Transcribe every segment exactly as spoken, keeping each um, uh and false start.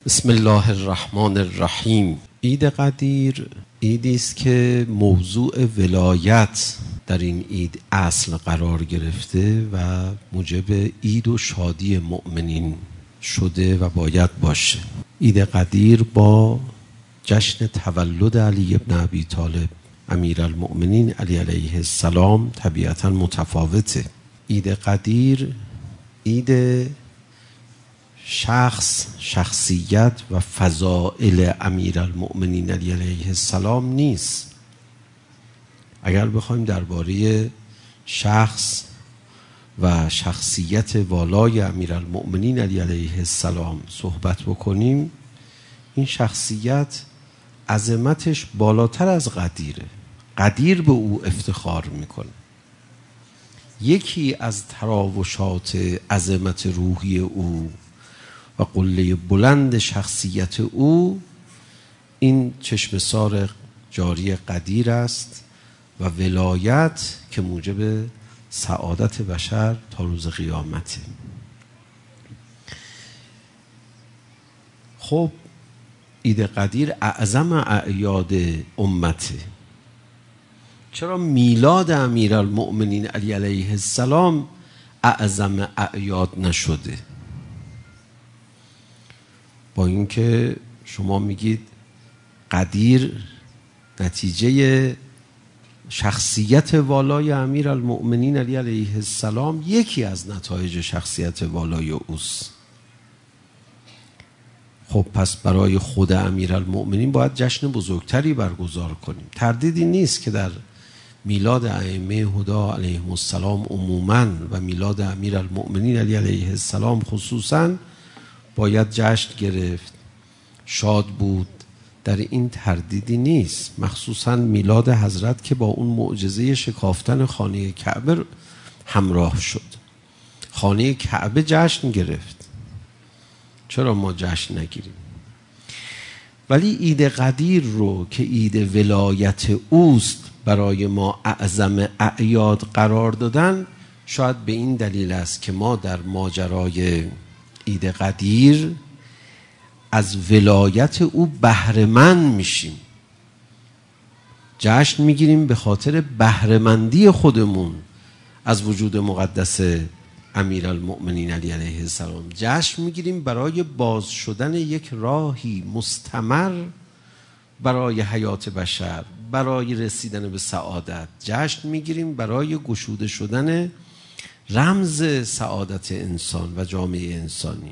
بسم الله الرحمن الرحیم. عید قدیر عیدی است که موضوع ولایت در این عید اصل قرار گرفته و موجب عید و شادی مؤمنین شده و باید باشه. عید قدیر با جشن تولد علی ابن ابی طالب امیرالمؤمنین علی علیه السلام طبیعتاً متفاوته. عید قدیر عید شخص، شخصیت و فضائل امیرالمؤمنین علی علیه السلام نیست. اگر بخوایم درباره شخص و شخصیت والای امیرالمؤمنین علی علیه السلام صحبت بکنیم، این شخصیت عظمتش بالاتر از قدیره. قدیر به او افتخار میکنه. یکی از تراوشات عظمت روحی او و قله بلند شخصیت او این چشم سار جاری قدیر است و ولایت که موجب سعادت بشر تا روز قیامته. خب عید قدیر اعظم اعیاد امته. چرا میلاد امیرالمؤمنین علی علیه السلام اعظم اعیاد نشده؟ با اینکه شما میگید قدیر نتیجه شخصیت والای امیرالمؤمنین علی علیه السلام یکی از نتایج شخصیت والای اوست. خب پس برای خود امیرالمؤمنین باید جشن بزرگتری برگزار کنیم. تردیدی نیست که در میلاد ائمه هدا علیهم السلام عموماً و میلاد امیرالمؤمنین علی علیه السلام خصوصاً باید جشن گرفت، شاد بود، در این تردیدی نیست. مخصوصاً میلاد حضرت که با اون معجزه شکافتن خانه کعبه همراه شد. خانه کعبه جشن گرفت، چرا ما جشن نگیریم؟ ولی عید قدیر رو که عید ولایت اوست برای ما اعظم اعیاد قرار دادن، شاید به این دلیل است که ما در ماجرای عید قدیر از ولایت او بهره‌مند میشیم، جشن میگیریم به خاطر بهره‌مندی خودمون از وجود مقدس امیرالمؤمنین علی علیه السلام. جشن میگیریم برای باز شدن یک راهی مستمر برای حیات بشر، برای رسیدن به سعادت. جشن میگیریم برای گشوده شدن رمز سعادت انسان و جامعه انسانی.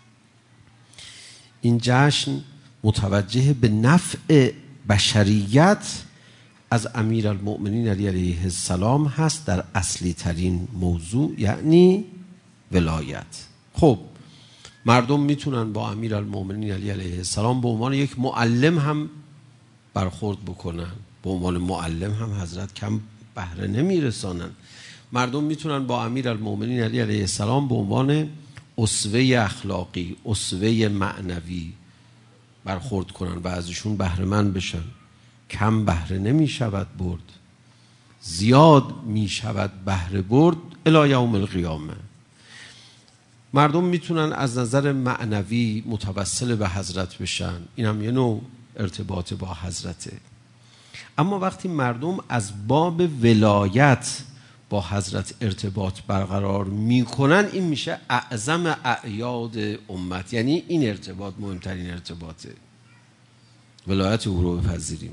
این جشن متوجه به نفع بشریت از امیرالمؤمنین علی علیه السلام هست در اصلی ترین موضوع، یعنی ولایت. خب مردم میتونن با امیرالمؤمنین علی علیه السلام به عنوان یک معلم هم برخورد بکنن. به عنوان معلم هم حضرت کم بهره نمیرسانن. مردم میتونن با امیرالمؤمنین علی علیه السلام به عنوان اسوه اخلاقی، اسوه معنوی برخورد کنن و از ایشون بهره مند بشن. کم بهره نمیشود برد، زیاد میشود بهره برد الی یوم القیامه. مردم میتونن از نظر معنوی متوسل به حضرت بشن، این هم یه نوع ارتباط با حضرته. اما وقتی مردم از باب ولایت با حضرت ارتباط برقرار میکنن، این میشه اعظم اعیاد امت. یعنی این ارتباط مهمترین ارتباطه، ولایت او رو بپذیریم.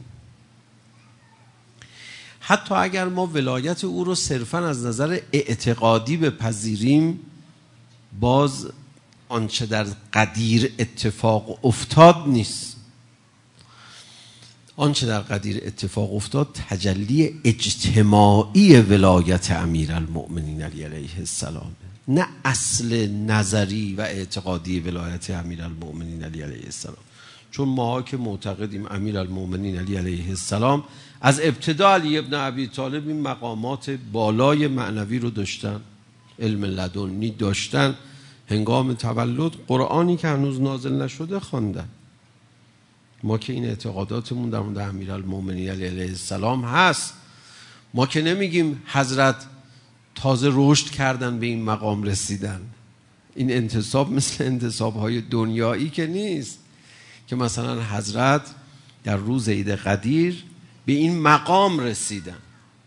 حتی اگر ما ولایت او رو صرفا از نظر اعتقادی بپذیریم، باز آنچه در قدیر اتفاق افتاد نیست. آنچه در قدیر اتفاق افتاد تجلی اجتماعی ولایت امیرالمؤمنین علی علیه السلام، نه اصل نظری و اعتقادی ولایت امیرالمؤمنین علی علیه السلام. چون ما که معتقدیم امیرالمؤمنین علی علیه السلام از ابتدا علی ابن ابی طالب این مقامات بالای معنوی رو داشتن، علم لدنی داشتن، هنگام تولد قرآنی که هنوز نازل نشده خواندن. ما که این اعتقاداتمون در مورد امیرالمؤمنین علی علیه السلام هست. ما که نمیگیم حضرت تازه رشد کردن به این مقام رسیدن. این انتصاب مثل انتصاب‌های دنیایی که نیست. که مثلا حضرت در روز عید قدیر به این مقام رسیدن.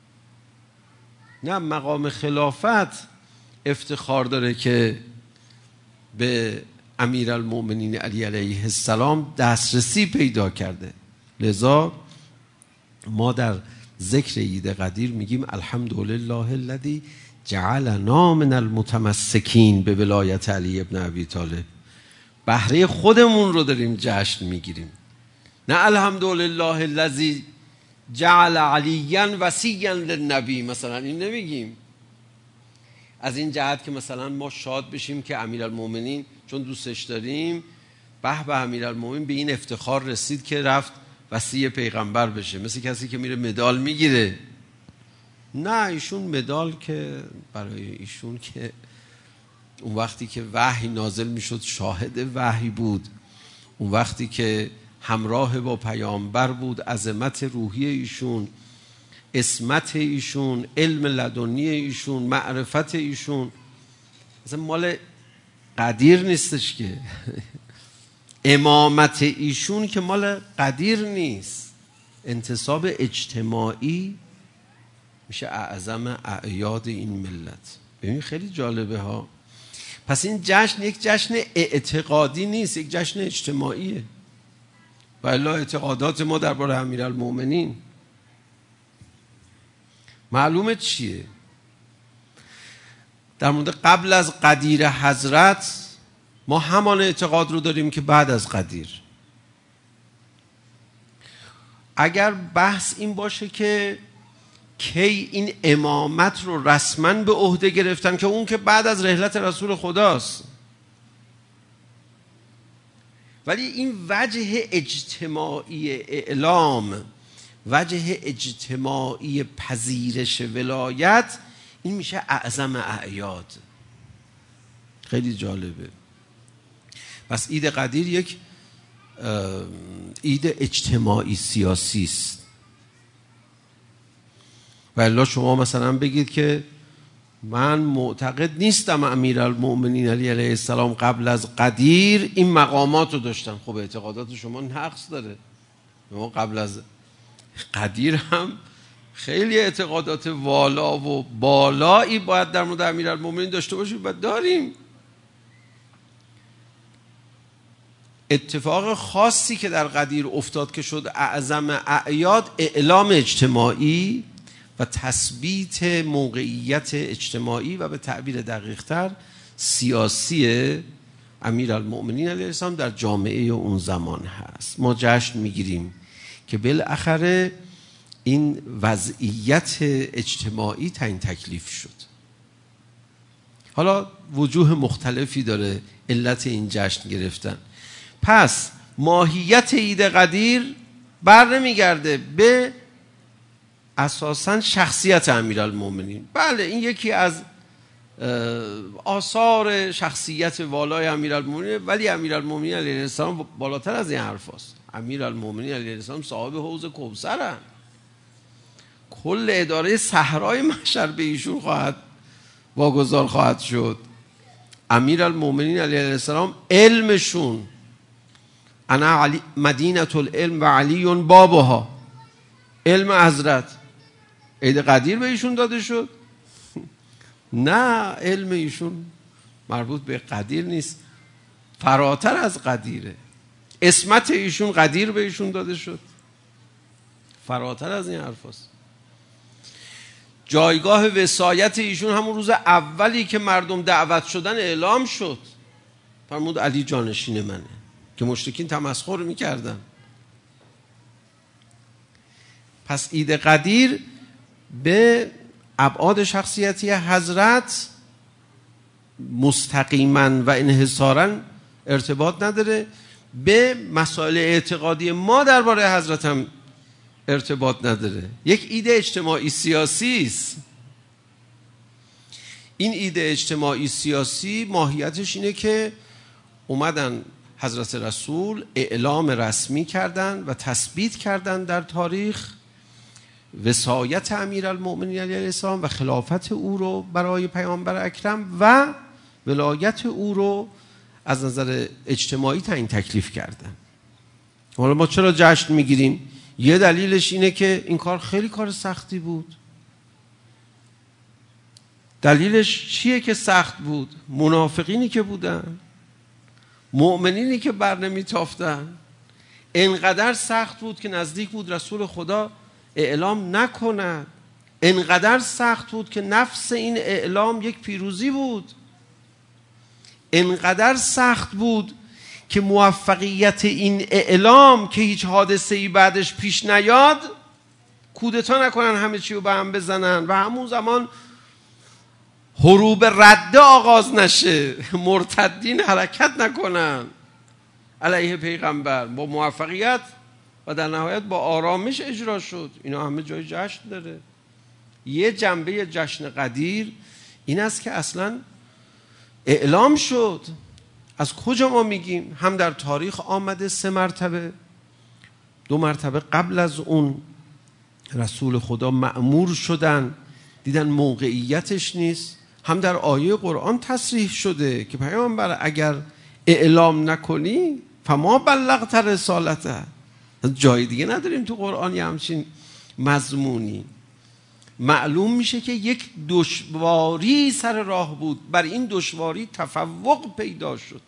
نه، مقام خلافت افتخار داره که به امیرالمؤمنین علی علیه السلام دسترسی پیدا کرده. لذا ما در ذکر عید قدیر میگیم الحمدلله الذی جعلنا من المتمسکین به ولایت علی ابن ابی طالب. بهره خودمون رو داریم جشن میگیریم، نه الحمدلله الذی جعل علیا وصیا للنبی. مثلا این نمیگیم از این جهت که مثلا ما شاد بشیم که امیرالمؤمنین چون دوستش داریم، به به امیرالمؤمنین به این افتخار رسید که رفت وصی پیغمبر بشه، مثل کسی که میره مدال میگیره. نه، ایشون مدال که برای ایشون که اون وقتی که وحی نازل میشد شاهد وحی بود، اون وقتی که همراه با پیامبر بود، عظمت روحی ایشون، عصمت ایشون، علم لدنی ایشون، معرفت ایشون، مثلا مال قدیر نیستش که امامت ایشون که مال قدیر نیست. انتصاب اجتماعی میشه اعظم اعیاد این ملت. ببین خیلی جالبه ها. پس این جشن یک جشن اعتقادی نیست، یک جشن اجتماعیه. و الا اعتقادات ما درباره امیرالمؤمنین معلومه چیه؟ در مورد قبل از قدیر حضرت ما همان اعتقاد رو داریم که بعد از قدیر. اگر بحث این باشه که کی این امامت رو رسما به عهده گرفتن، که اون که بعد از رحلت رسول خداست، ولی این وجه اجتماعی اعلام، وجه اجتماعی پذیرش ولایت، این میشه اعظم اعیاد. خیلی جالبه. پس عید قدیر یک عید اجتماعی سیاسی است. و الا شما مثلا بگید که من معتقد نیستم امیرالمؤمنین علی علیه السلام قبل از قدیر این مقامات رو داشتن. خب اعتقادات شما نقص داره. ما قبل از قدیر هم خیلی اعتقادات والا و بالایی باید در مورد امیرالمؤمنین داشته باشیم و داریم. اتفاق خاصی که در قدیر افتاد که شد اعظم اعیاد، اعلام اجتماعی و تثبیت موقعیت اجتماعی و به تعبیر دقیق‌تر سیاسی امیرالمؤمنین علیه السلام در جامعه اون زمان هست. ما جشن میگیریم که بالاخره این وضعیت اجتماعی تعیین تکلیف شد. حالا وجوه مختلفی داره علت این جشن گرفتن. پس ماهیت عید قدیر بر نمیگرده به اساساً شخصیت امیرالمؤمنین. بله این یکی از آثار شخصیت والای امیرالمؤمنین، ولی امیرالمؤمنین علیه السلام بالاتر از این حرف هست. امیرالمؤمنین علیه السلام صاحب حوض کوثرن. کل اداره صحرای محشر به ایشون خواهد واگذار خواهد شد. امیرالمؤمنین علیه السلام علمشون، انا علی مدینه العلم و علی بابها، علم حضرت عید قدیر به ایشون داده شد؟ نه، علم ایشون مربوط به قدیر نیست، فراتر از قدیره. عصمت ایشون قدیر به ایشون داده شد، فراتر از این حرف هست. جایگاه وصایت ایشون همون روز اولی که مردم دعوت شدن اعلام شد. فرمود علی جانشین منه، که مشرکین تمسخر میکردن. پس عید قدیر به ابعاد شخصیتی حضرت مستقیما و انحصارا ارتباط نداره، به مسائل اعتقادی ما درباره حضرت هم ارتباط نداره. یک عید اجتماعی سیاسی است. این عید اجتماعی سیاسی ماهیتش اینه که اومدن حضرت رسول اعلام رسمی کردن و تثبیت کردن در تاریخ وصایت امیرالمؤمنین علیه السلام و خلافت او رو برای پیامبر اکرم و ولایت او رو از نظر اجتماعی تعیین تکلیف کردن. حالا ما چرا جشن میگیریم؟ یه دلیلش اینه که این کار خیلی کار سختی بود. دلیلش چیه که سخت بود؟ منافقینی که بودن، مؤمنینی که بر نمیتافتن. انقدر سخت بود که نزدیک بود رسول خدا اعلام نکند. انقدر سخت بود که نفس این اعلام یک پیروزی بود. انقدر سخت بود که موفقیت این اعلام که هیچ حادثه‌ای بعدش پیش نیاد، کودتا نکنن، همه چی رو به هم بزنن و همون زمان حروب رده آغاز نشه، مرتدین حرکت نکنن علیه پیغمبر، با موفقیت و در نهایت با آرامش اجرا شد. اینا همه جای جشن داره. یه جنبه جشن قدیر این است که اصلا اعلام شد. از کجا ما میگیم؟ هم در تاریخ آمده سه مرتبه، دو مرتبه قبل از اون رسول خدا مأمور شدن، دیدن موقعیتش نیست. هم در آیه قرآن تصریح شده که پیامبر اگر اعلام نکنی فما بلغت رسالته. جای دیگه نداریم تو قرآن یه همچین مضمونی. معلوم میشه که یک دشواری سر راه بود، بر این دشواری تفوق پیدا شد.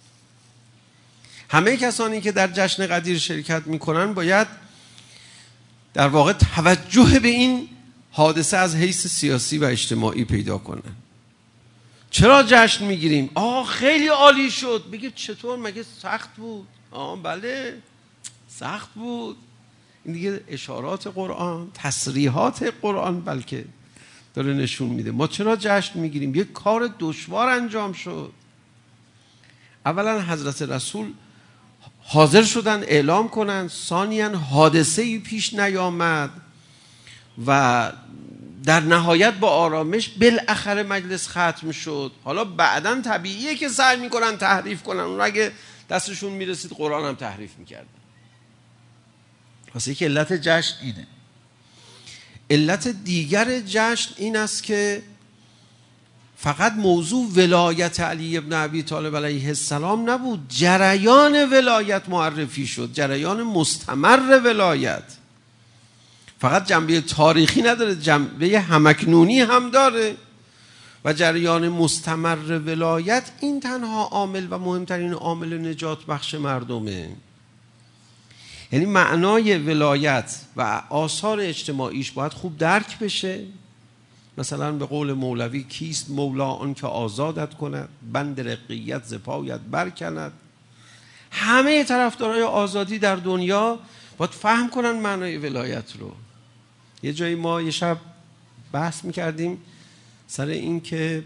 همه کسانی که در جشن قدیر شرکت میکنن باید در واقع توجه به این حادثه از حیث سیاسی و اجتماعی پیدا کنن. چرا جشن میگیریم؟ آه خیلی عالی شد. بگید چطور؟ مگه سخت بود؟ آه بله سخت بود. این دیگه اشارات قرآن، تصریحات قرآن بلکه داره نشون میده ما چرا جشن میگیریم. یک کار دشوار انجام شد. اولا حضرت رسول حاضر شدن اعلام کنن، ثانیاً حادثه‌ای پیش نیامد و در نهایت با آرامش بالاخره مجلس ختم شد. حالا بعداً طبیعیه که سعی میکنن تحریف کنن. اون اگه دستشون میرسید قرآن هم تحریف میکردن. واسه که علت جشن اینه. علت دیگر جشن این است که فقط موضوع ولایت علی ابن ابی طالب علیه السلام نبود، جریان ولایت معرفی شد، جریان مستمر ولایت. فقط جنبه تاریخی نداره، جنبه همکنونی هم داره و جریان مستمر ولایت این تنها عامل و مهمترین عامل نجات بخش مردمه. یعنی معنای ولایت و آثار اجتماعیش باید خوب درک بشه. مثلا به قول مولوی کیست مولا آن که آزادت کند، بند رقیت ز پایت برکند. همه طرفدارای آزادی در دنیا باید فهم کنن معنای ولایت رو. یه جایی ما یه شب بحث میکردیم سر این که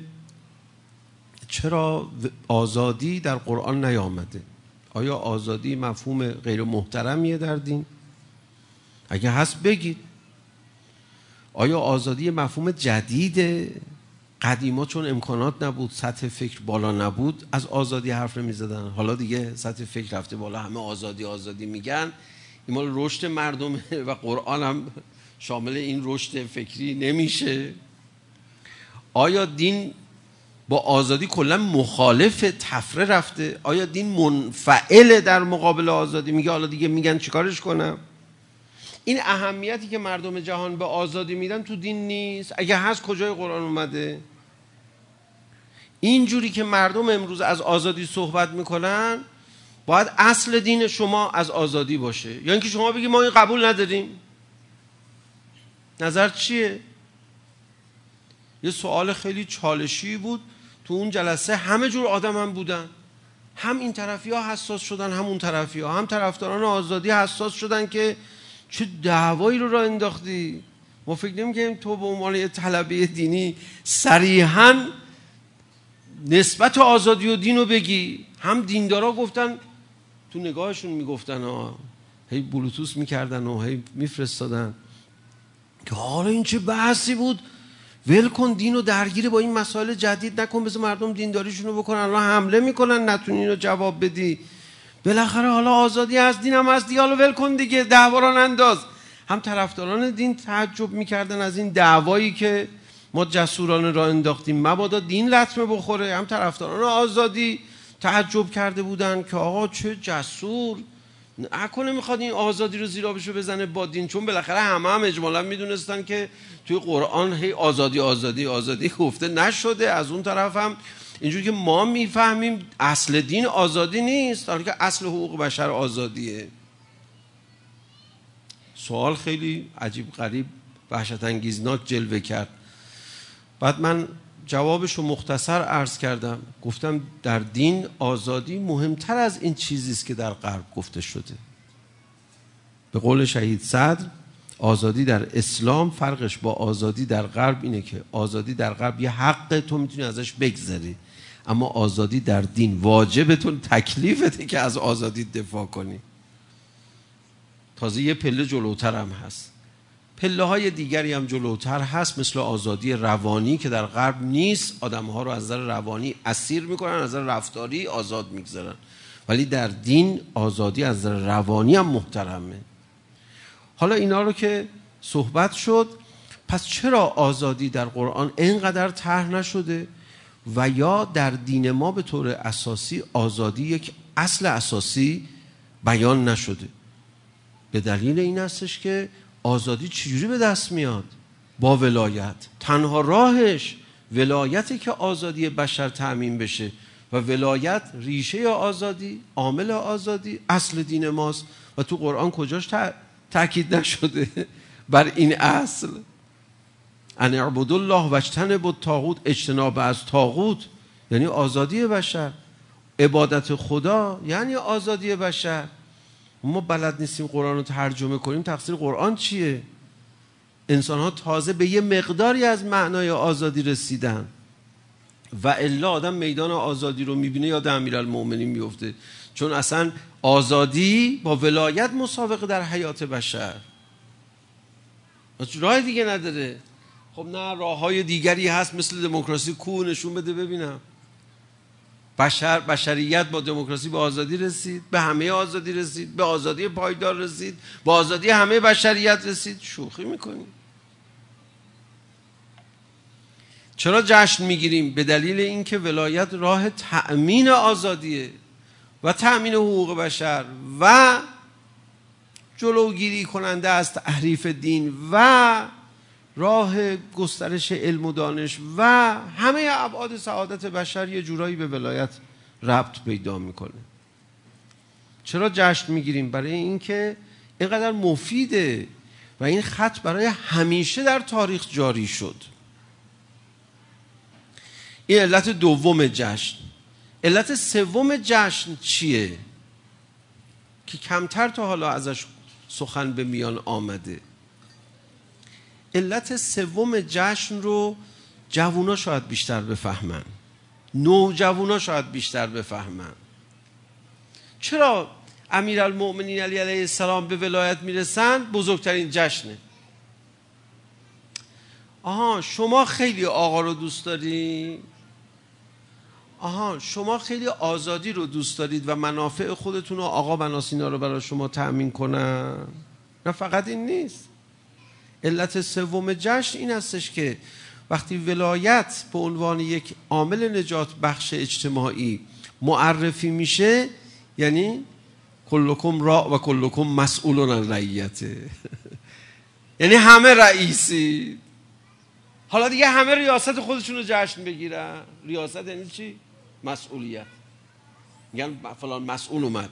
چرا آزادی در قرآن نیامده. آیا آزادی مفهوم غیر محترمیه در دین؟ اگه هست بگید. آیا آزادی مفهوم جدیده؟ قدیما چون امکانات نبود، سطح فکر بالا نبود، از آزادی حرف نمی‌زدن. حالا دیگه سطح فکر رفته بالا، همه آزادی آزادی میگن. این مال رشد مردمه و قرآن هم شامل این رشد فکری نمیشه. آیا دین با آزادی کلا مخالف تفره رفته؟ آیا دین منفعل در مقابل آزادی؟ میگه حالا دیگه میگن چیکارش کنم؟ این اهمیتی که مردم جهان به آزادی میدن تو دین نیست. اگه هست کجای قرآن اومده؟ اینجوری که مردم امروز از آزادی صحبت میکنن باید اصل دین شما از آزادی باشه، یا اینکه شما بگی ما این قبول نداریم. نظر چیه؟ یه سوال خیلی چالشی بود تو اون جلسه. همه جور آدم هم بودن، هم این طرفی ها حساس شدن هم اون طرفی ها، هم طرفداران آزادی حساس شدن که چه دعوایی رو راه انداختی. ما فکر نمی‌کنیم تو به عنوان یه طلبه دینی صریحاً نسبت آزادی و دین رو بگی. هم دیندارا گفتن، تو نگاهشون میگفتن ها، هی بلوتوس میکردن و هی میفرستادن که حالا این چه بحثی بود، ول کن دین رو درگیر با این مسائل جدید نکن، بذار مردم دینداریشون رو بکنن. الان حمله میکنن نتونی اینو جواب بدی. بالاخره حالا آزادی از دین هم از دیالو ول کن دیگه، دعوا رو ننداز. هم طرفداران دین تعجب میکردن از این دعوایی که ما جسورانه را انداختیم مبادا دین لطمه بخوره. هم طرفداران آزادی تعجب کرده بودن که آقا چه جسور، نکنه میخواد این آزادی رو زیر آبشو بزنه با دین، چون بالاخره همه هم اجمالا میدونستن که توی قرآن هی آزادی آزادی آزادی گفته نشده. از اون طرف هم اینجوری که ما میفهمیم اصل دین آزادی نیست، حالا که اصل حقوق بشر آزادیه. سوال خیلی عجیب غریب وحشت انگیزناک جلوه کرد. بعد من جوابشو مختصر عرض کردم، گفتم در دین آزادی مهمتر از این چیزی است که در غرب گفته شده. به قول شهید صدر، آزادی در اسلام فرقش با آزادی در غرب اینه که آزادی در غرب یه حق تو میتونی ازش بگذری، اما آزادی در دین واجبتون تکلیفته که از آزادی دفاع کنی. تازه یه پله جلوتر هم هست، پله های دیگری هم جلوتر هست، مثل آزادی روانی که در غرب نیست، آدم ها رو از نظر روانی اسیر میکنن، از نظر رفتاری آزاد میگذارن، ولی در دین آزادی از نظر روانی هم محترمه. حالا اینا رو که صحبت شد، پس چرا آزادی در قرآن اینقدر طرح نشده و یا در دین ما به طور اساسی آزادی یک اصل اساسی بیان نشده؟ به دلیل این هستش که آزادی چجوری به دست میاد؟ با ولایت. تنها راهش ولایتی که آزادی بشر تأمین بشه و ولایت ریشه آزادی، عامل آزادی، اصل دین ماست و تو قرآن کجاش تأکید نشده بر این اصل؟ ان اعبدوا الله واجتنبوا الطاغوت، اجتناب از طاغوت یعنی آزادی بشر، عبادت خدا یعنی آزادی بشر. ما بلد نیستیم قرآن رو ترجمه کنیم، تقصیر قرآن چیه؟ انسان ها تازه به یه مقداری از معنای آزادی رسیدن و الا آدم میدان آزادی رو میبینه یاد امیرالمومنین میفته، چون اصلا آزادی با ولایت مسابقه در حیات بشر، راه دیگه نداره. خب نه، راه های دیگری هست مثل دموکراسی، کو نشون بده ببینم. بشر بشریت با دموکراسی به آزادی رسید، به همه آزادی رسید، به آزادی پایدار رسید، به آزادی همه بشریت رسید. شوخی میکنیم. چرا جشن میگیریم؟ به دلیل اینکه ولایت راه تأمین آزادیه و تأمین حقوق بشر و جلوگیری کننده از تحریف دین و راه گسترش علم و دانش و همه ابعاد سعادت بشر یه جورایی به ولایت ربط پیدا میکنه. چرا جشن میگیریم؟ برای اینکه اینقدر مفیده و این خط برای همیشه در تاریخ جاری شد. این علت دوم جشن. علت سوم جشن چیه که کمتر تا حالا ازش سخن به میان آمده؟ علت سوم جشن رو جوونا شاید بیشتر بفهمن، نوجوانا شاید بیشتر بفهمن. چرا امیرالمؤمنین علی علیه السلام به ولایت میرسن؟ بزرگترین جشنه. آها شما خیلی آقا رو دوست داری؟ آها شما خیلی آزادی رو دوست دارید و منافع خودتون و آقا بناسینا رو برای شما تأمین کنن؟ نه فقط این نیست. علت سوم جشن این هستش که وقتی ولایت به عنوان یک عامل نجات بخش اجتماعی معرفی میشه، یعنی کلکم راع و کلکم مسئولون عن رعیته یعنی همه رئیسی. حالا دیگه همه ریاست خودشون رو جشن بگیرن. ریاست یعنی چی؟ مسئولیت. میگن فلان مسئول اومد.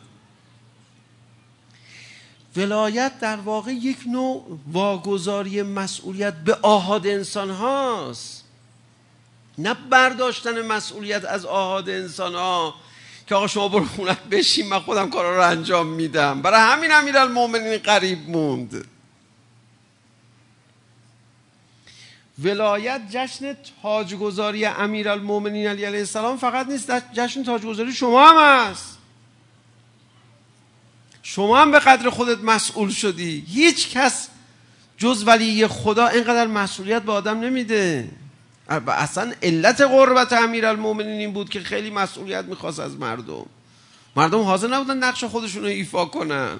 ولایت در واقع یک نوع واگذاری مسئولیت به آحاد انسان هاست، نه برداشتن مسئولیت از آحاد انسان ها که آقا شما برو خونت بشین من خودم کارا رو انجام میدم. برای همین امیرالمومنین غریب موند. ولایت جشن تاجگذاری امیرالمومنین علی علیه السلام فقط نیست، جشن تاجگذاری شما هم هست. شما هم به قدر خودت مسئول شدی. هیچ کس جز ولی خدا اینقدر مسئولیت به آدم نمیده. اصلا علت قربت امیرالمومنین این بود که خیلی مسئولیت میخواست از مردم. مردم حاضر نبودن نقش خودشون رو ایفا کنن.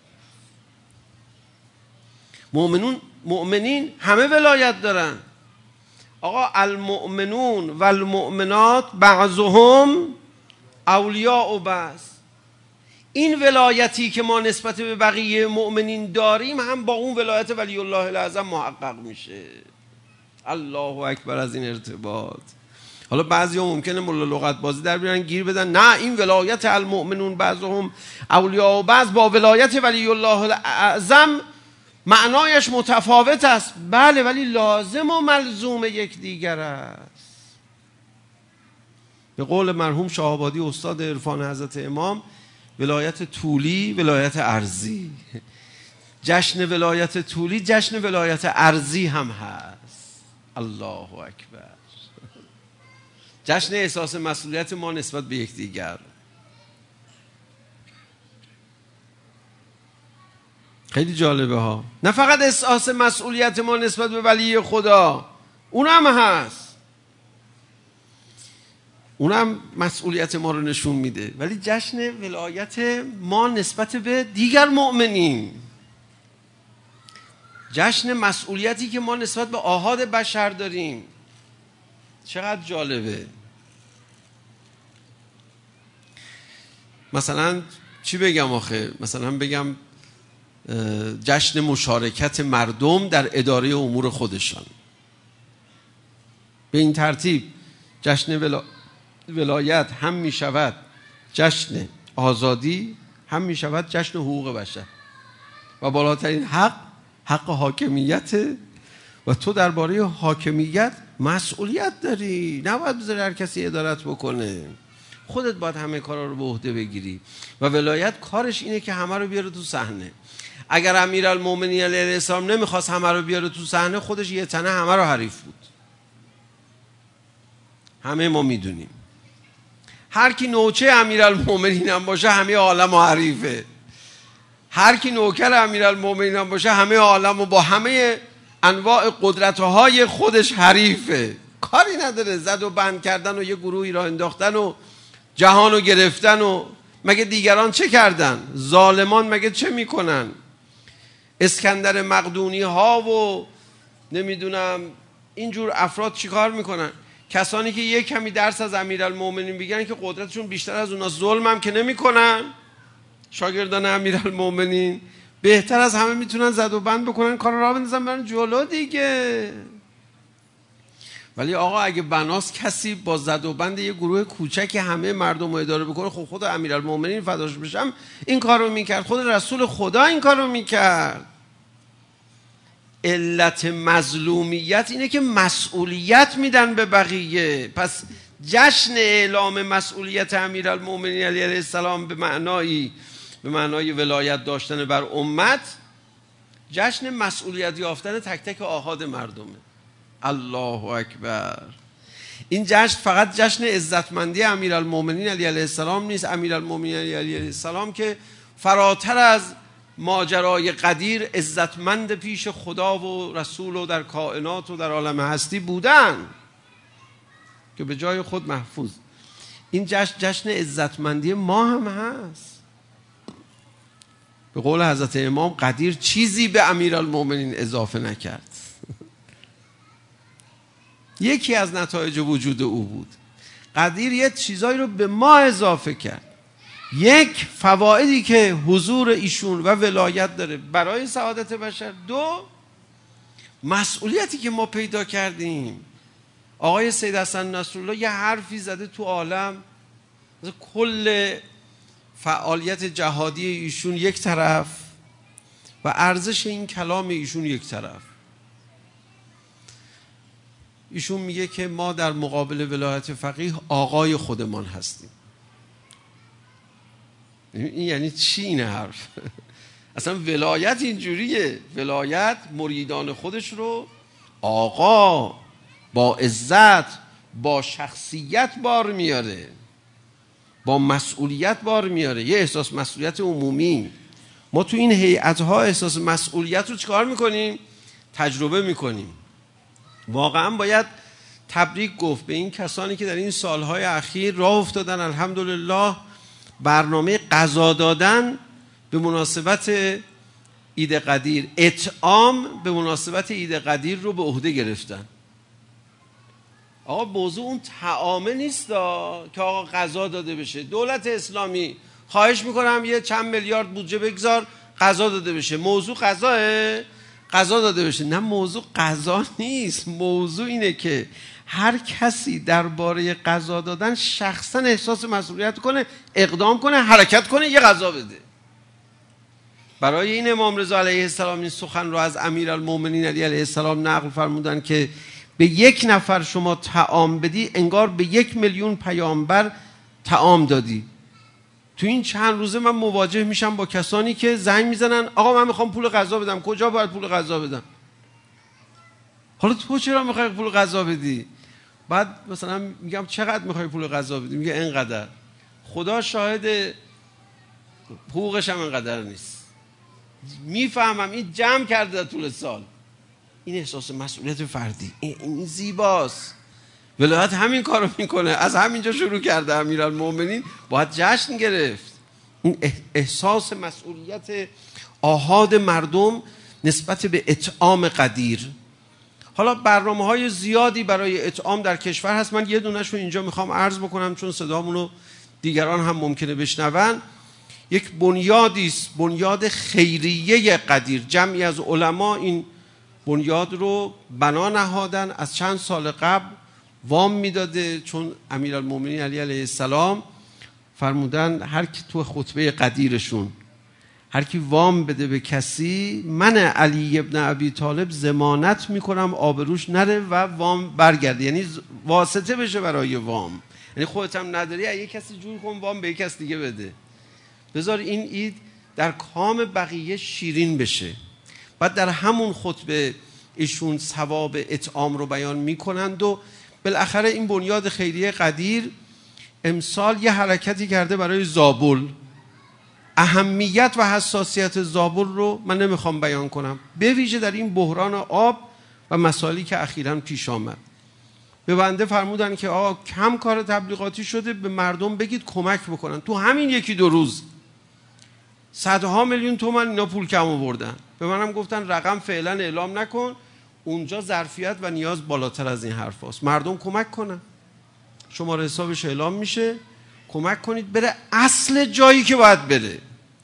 مؤمنون مؤمنین همه ولایت دارن. آقا المؤمنون والمؤمنات بعضهم اولیاء بعض. این ولایتی که ما نسبت به بقیه مؤمنین داریم هم با اون ولایت ولی الله الاعظم محقق میشه. الله اکبر از این ارتباط. حالا بعضی ها ممکنه ملا لغت بازی در بیارن گیر بدن، نه این ولایت المؤمنون بعضهم اولیاء و بعض با ولایت ولی الله الاعظم معنایش متفاوت است. بله، ولی لازم و ملزوم یک دیگر است. به قول مرحوم شاهآبادی استاد عرفان حضرت امام، ولایت طولی ولایت ارضی. جشن ولایت طولی جشن ولایت ارضی هم هست. الله اکبر. جشن احساس مسئولیت ما نسبت به یکدیگر. خیلی جالبه ها. نه فقط احساس مسئولیت ما نسبت به ولی خدا، اونم هست، اونم مسئولیت ما رو نشون میده، ولی جشن ولایت ما نسبت به دیگر مؤمنین، جشن مسئولیتی که ما نسبت به آحاد بشر داریم، چقدر جالبه. مثلا چی بگم آخه؟ مثلا بگم جشن مشارکت مردم در اداره امور خودشان. به این ترتیب جشن ولا... ولایت هم می شود جشن آزادی، هم می شود جشن حقوق بشر، و بالاترین حق حق حاکمیت، و تو درباره حاکمیت مسئولیت داری، نباید بذاری هر کسی ادارت بکنه، خودت باید همه کارا رو به عهده بگیری. و ولایت کارش اینه که همه رو بیاره تو صحنه. اگر امیرالمومنین علیه السلام نمیخواست همه رو بیاره تو صحنه، خودش یه تنه همه رو حریف بود. همه ما میدونیم هر کی نوچه امیرالمومنین هم باشه همه عالم و حریفه. هر کی نوکر امیرالمومنین هم باشه همه عالم و با همه انواع قدرت‌های خودش حریفه. کاری نداره زد و بند کردن و یه گروهی را انداختن و جهانو گرفتن. و مگه دیگران چه کردن؟ ظالمان مگه چه میکنن؟ اسکندر مقدونی ها و نمیدونم اینجور افراد چیکار میکنن؟ کسانی که یک کمی درس از امیرالمومنین بگن که قدرتشون بیشتر از اونا، ظلم هم که نمیکنن. شاگردان امیرالمومنین بهتر از همه میتونن زد و بند بکنن، کار را بندازن برن جلو دیگه. ولی آقا اگه بناس کسی با زد و بند یه گروه کوچک همه مردم رو اداره بکنه، خب خود امیرالمومنین فداش بشم این کار رو میکرد، خود رسول خدا این کار رو میکرد. علت مظلومیت اینه که مسئولیت میدن به بقیه. پس جشن اعلام مسئولیت امیرالمومنین علیه السلام به معنای به معنای ولایت داشتن بر امت، جشن مسئولیت یافتن تک تک آحاد مردمه. الله اکبر. این جشن فقط جشن عزتمندی امیرالمومنین علیه السلام نیست. امیرالمومنین علیه السلام که فراتر از ماجرای قدیر عزتمند پیش خدا و رسول و در کائنات و در عالم هستی بودن که به جای خود محفوظ. این جشن جشن عزتمندی ما هم هست. به قول حضرت امام قدیر چیزی به امیرالمومنین اضافه نکرد. یکی از نتایج وجود او بود. قدیر یه چیزایی رو به ما اضافه کرد. یک، فوائدی که حضور ایشون و ولایت داره برای سعادت بشر. دو، مسئولیتی که ما پیدا کردیم. آقای سید حسن نصرالله یه حرفی زده تو عالم، کل فعالیت جهادی ایشون یک طرف و ارزش این کلام ایشون یک طرف. ایشون میگه که ما در مقابل ولایت فقیه آقای خودمان هستیم. این یعنی چی این حرف؟ اصلا ولایت اینجوریه. ولایت مریدان خودش رو آقا با عزت با شخصیت بار میاره، با مسئولیت بار میاره، یه احساس مسئولیت عمومی. ما تو این هیئت‌ها احساس مسئولیت رو چیکار میکنیم؟ تجربه میکنیم. واقعا باید تبریک گفت به این کسانی که در این سالهای اخیر راه افتادن. الحمدلله برنامه غذا دادن به مناسبت عید قدیر، اطعام به مناسبت عید قدیر رو به عهده گرفتن. آقا موضوع اون طعامه نیست که آقا غذا داده بشه. دولت اسلامی خواهش میکنم یه چند میلیارد بودجه بگذار غذا داده بشه. موضوع غذاه، غذا داده بشه. نه، موضوع غذا نیست. موضوع اینه که هر کسی درباره غذا دادن شخصا احساس مسئولیت کنه، اقدام کنه، حرکت کنه، یه غذا بده. برای این امام رضا علیه السلام این سخن رو از امیرالمومنین علی علیه السلام نقل فرمودن که به یک نفر شما طعام بدی انگار به یک میلیون پیامبر طعام دادی. تو این چند روزه من مواجه میشم با کسانی که زنگ میزنن آقا من میخوام پول غذا بدم. کجا باید پول غذا بدم؟ حالا تو چرا میخوای پول غذا بدی؟ بعد مثلا میگم چقدر میخوای پول غذا بدی؟ میگه اینقدر. خدا شاهد حقوقش هم اینقدر نیست. میفهمم این جمع کرده در طول سال. این احساس مسئولیت فردی، این زیباست. ولایت همین کارو میکنه. از همینجا شروع کرده امیرالمومنین، باید جشن گرفت. این احساس مسئولیت آحاد مردم نسبت به اطعام قدیر. حالا برنامه‌های زیادی برای اطعام در کشور هست. من یه دونه‌شو اینجا میخوام عرض بکنم چون صدامونو دیگران هم ممکنه بشنون. یک بنیادی است، بنیاد خیریه قدیر. جمعی از علما این بنیاد رو بنا نهادن. از چند سال قبل وام میداده، چون امیرالمومنین علی علیه السلام فرمودن هر کی تو خطبه قدیرشون هر کی وام بده به کسی، من علی ابن ابی طالب ضمانت میکنم آبروش نره و وام برگرده. یعنی واسطه بشه برای وام. یعنی خودت هم نداری، یه کسی جور کن وام به یک کس دیگه بده. بذار این عید در کام بقیه شیرین بشه. بعد در همون خطبه ایشون ثواب اطعام رو بیان میکنند و بالاخره این بنیاد خیریه قدیر امسال یه حرکتی کرده برای زابل. اهمیت و حساسیت زابل رو من نمیخوام بیان کنم، به ویژه در این بحران آب و مسائلی که اخیراً پیش آمد. به بنده فرمودن که آقا کم کار تبلیغاتی شده، به مردم بگید کمک بکنن. تو همین یکی دو روز صدها میلیون تومان اینا پول کم آوردن. به منم گفتن رقم فعلا اعلام نکن، اونجا ظرفیت و نیاز بالاتر از این حرف هست. مردم کمک کنن، شماره حسابش اعلام میشه، کمک کنید بره اصل جایی که باید بره.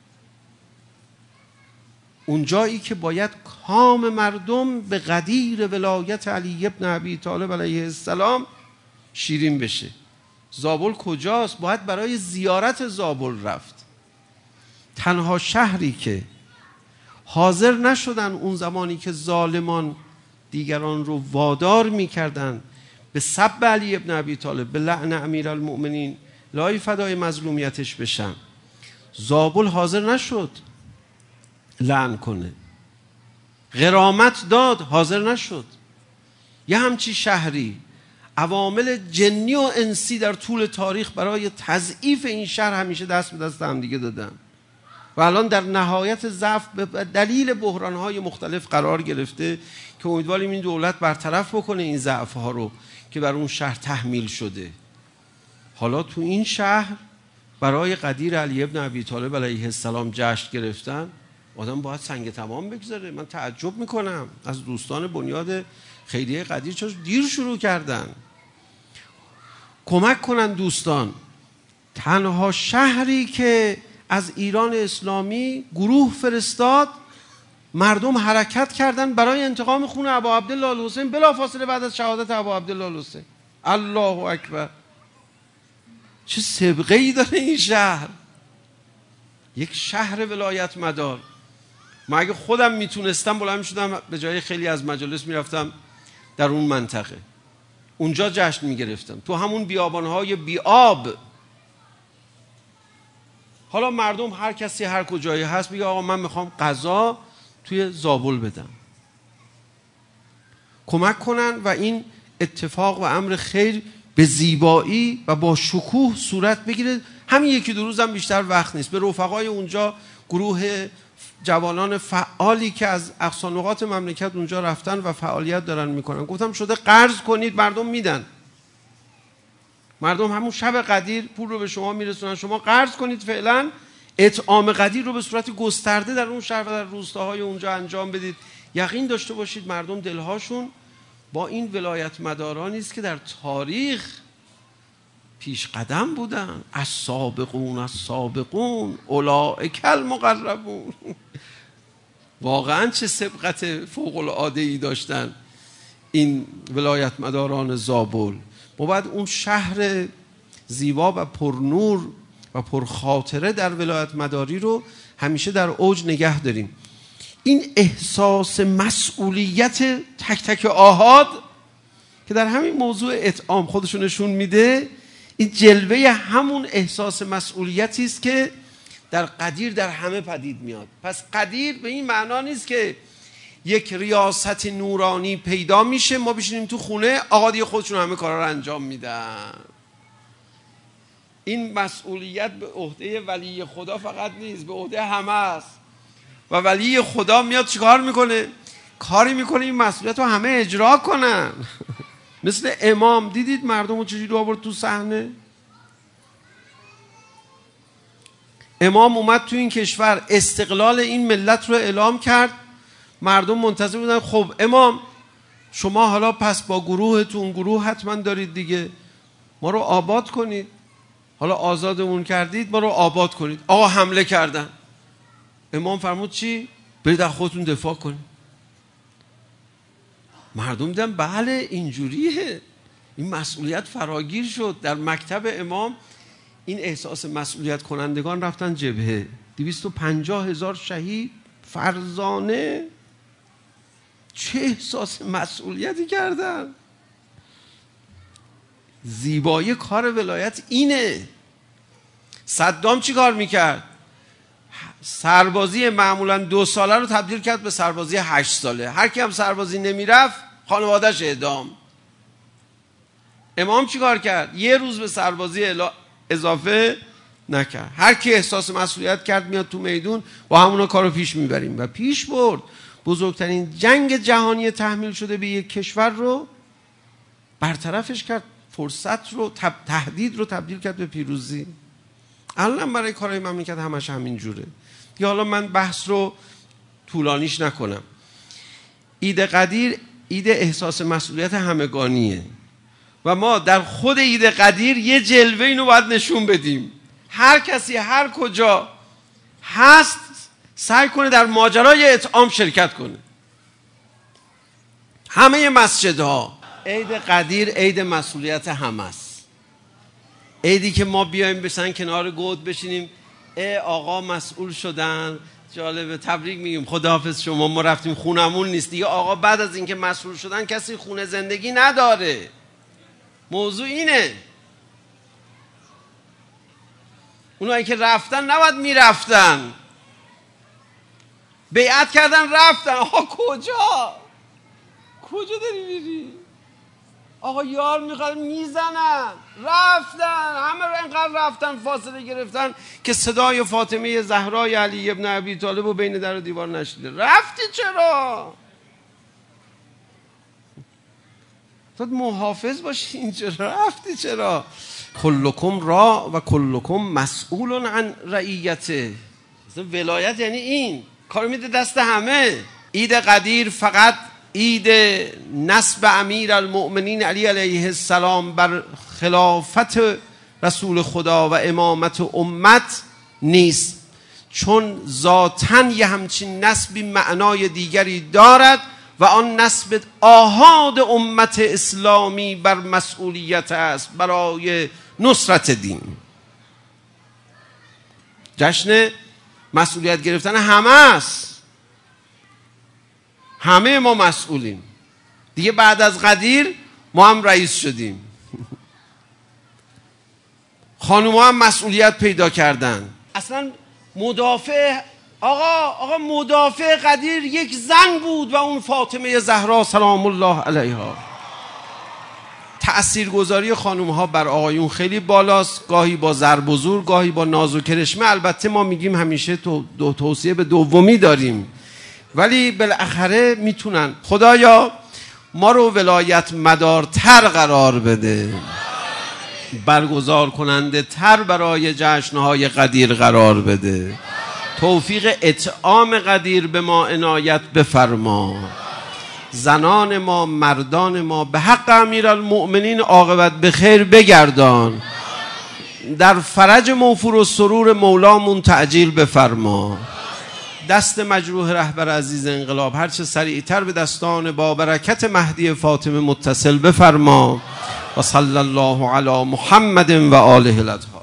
اون جایی که باید کام مردم به قدیر ولایت علی ابن ابی طالب علیه السلام شیرین بشه. زابل کجاست؟ باید برای زیارت زابل رفت. تنها شهری که حاضر نشدن اون زمانی که ظالمان دیگران رو وادار میکردن به سب علی ابن ابی طالب، به لعن امیرالمؤمنین، لای فدای مظلومیتش بشن، زابل حاضر نشد لعن کنه. غرامت داد، حاضر نشد. یه همچی شهری، عوامل جنی و انسی در طول تاریخ برای تضعیف این شهر همیشه دست به دست هم دیگه دادن و الان در نهایت ضعف به دلیل بحران‌های مختلف قرار گرفته که امیدواریم این دولت برطرف بکنه این ضعف‌ها رو که بر اون شهر تحمیل شده. حالا تو این شهر برای قدیر علی ابن ابی طالب علیه السلام جشن گرفتن، آدم باید سنگ تمام بگذاره. من تعجب میکنم از دوستان بنیاد خیریه قدیر چرا دیر شروع کردن. کمک کنن دوستان. تنها شهری که از ایران اسلامی گروه فرستاد، مردم حرکت کردن برای انتقام خون ابا عبدالله الحسین بلافاصله بعد از شهادت ابا عبدالله الحسین. الله اکبر. چه سابقه ای داره این شهر، یک شهر ولایت مدار. من اگه خودم میتونستم بلند میشدم به جای خیلی از مجالس میرفتم در اون منطقه، اونجا جشن میگرفتم، تو همون بیابانهای بیاب. حالا مردم هر کسی هر کجایی هست بگه آقا من میخوام غذا توی زابل بدم، کمک کنن و این اتفاق و امر خیر به زیبایی و با شکوه صورت بگیره. همین یکی دو روز هم بیشتر وقت نیست. به رفقای اونجا، گروه جوانان فعالی که از اقصا نقاط مملکت اونجا رفتن و فعالیت دارن میکنن، گفتم شده قرض کنید، مردم میدن. مردم همون شب قدیر پول رو به شما میرسونن، شما قرض کنید فعلا اطعام قدیر رو به صورت گسترده در اون شهر و در روستاهای اونجا انجام بدید. یقین داشته باشید مردم دلهاشون با این ولایت مدارانی است که در تاریخ پیش قدم بودن. از سابقون از سابقون اولئک المقربون. واقعا چه سبقت فوق العاده ای داشتن این ولایت مداران زابل. ما باید اون شهر زیبا و پرنور و پرخاطره در ولایت مداری رو همیشه در اوج نگه داریم. این احساس مسئولیت تک تک آحاد که در همین موضوع اطعام خودشو نشون میده، این جلوه همون احساس مسئولیتی است که در قدیر در همه پدید میاد. پس قدیر به این معنا نیست که یک ریاست نورانی پیدا میشه ما بشینیم تو خونه آقا دیگه خودشون همه کارا رو انجام میدن. این مسئولیت به عهده ولی خدا فقط نیست، به عهده همه است. و ولی خدا میاد چیکار میکنه؟ کاری میکنه این مسئولیت رو همه اجرا کنن. مثل امام، دیدید مردم رو چجوری آورد تو صحنه؟ امام اومد تو این کشور استقلال این ملت رو اعلام کرد. مردم منتظر بودن خب امام شما حالا پس با گروهتون، گروه حتما دارید دیگه، ما رو آباد کنید. حالا آزادمون کردید ما رو آباد کنید. آقا حمله کردن. امام فرمود چی؟ برید از خودتون دفاع کنید. مردم دیدن بله اینجوریه. این مسئولیت فراگیر شد. در مکتب امام این احساس مسئولیت کنندگان رفتن جبهه. دویست و پنجاه هزار شهید فرزانه. چه احساس مسئولیتی کردن. زیبایی کار ولایت اینه. صدام چی کار میکرد؟ سربازی معمولا دو ساله رو تبدیل کرد به سربازی هشت ساله. هر کی هم سربازی نمیرفت خانواده‌اش اعدام. امام چی کار کرد؟ یه روز به سربازی اضافه نکرد. هر کی احساس مسئولیت کرد میاد تو میدون با همونا کارو پیش میبریم. و پیش برد. بزرگترین جنگ جهانی تحمیل شده به یک کشور رو برطرفش کرد. فرصت رو تب... تهدید رو تبدیل کرد به پیروزی. الان برای کارهای مملکت همش همین جوره. یا حالا من بحث رو طولانیش نکنم. ایده قدیر ایده احساس مسئولیت همگانیه و ما در خود ایده قدیر یه جلوه اینو باید نشون بدیم. هر کسی هر کجا هست سعی کنه در ماجرای اطعام شرکت کنه. همه مسجدها عید قدیر عید مسئولیت همه است. عیدی که ما بیایم بشن کنار گود بشینیم ای آقا مسئول شدن، جالبه، تبریک میگیم، خداحافظ شما، ما رفتیم خونمون نیست دیگه. آقا بعد از اینکه مسئول شدن کسی خونه زندگی نداره. موضوع اینه. اونایی که رفتن نباید میرفتن. بیعت کردن رفتن. آقا کجا؟ کجا داری میری؟ آقا یار میخواد میزنن. رفتن. همه رو اینقدر رفتن فاصله گرفتن که صدای فاطمه زهرای علی ابن ابی طالب و بین در و دیوار نشیده. رفتی چرا؟ تو محافظ باشی اینجا. رفتی چرا؟ کلکم را و کلکم مسئول عن رعیته. ولایت یعنی این کار میده دست همه. عید قدیر فقط عید نصب امیر المؤمنین علی علیه السلام بر خلافت رسول خدا و امامت امت نیست، چون ذاتاً یه همچین نصبی معنای دیگری دارد و آن نصب آحاد امت اسلامی بر مسئولیت است برای نصرت دین. جشن مسئولیت گرفتن همه است. همه ما مسئولیم دیگه. بعد از قدیر ما هم رئیس شدیم. خانوم هم مسئولیت پیدا کردن. اصلا مدافع آقا آقا مدافع قدیر یک زن بود و اون فاطمه زهرا سلام الله علیها. تأثیرگذاری خانوم ها بر آقایون خیلی بالاست، گاهی با ضرب و زور، گاهی با ناز و کرشمه. البته ما میگیم همیشه تو دو توصیه به دومی داریم، ولی بالاخره میتونن. خدایا ما رو ولایت مدارتر قرار بده، برگزار کننده تر برای جشنهای قدیر قرار بده. توفیق اطعام قدیر به ما عنایت بفرما. زنان ما، مردان ما به حق امیرالمؤمنین عاقبت به خیر بگردان. در فرج موفور و سرور مولامون تعجیل بفرما. دست مجروح رهبر عزیز انقلاب هرچه سریعتر به دستان با برکت مهدی فاطمه متصل بفرما. و صلی الله علی محمد و آله الاطهار.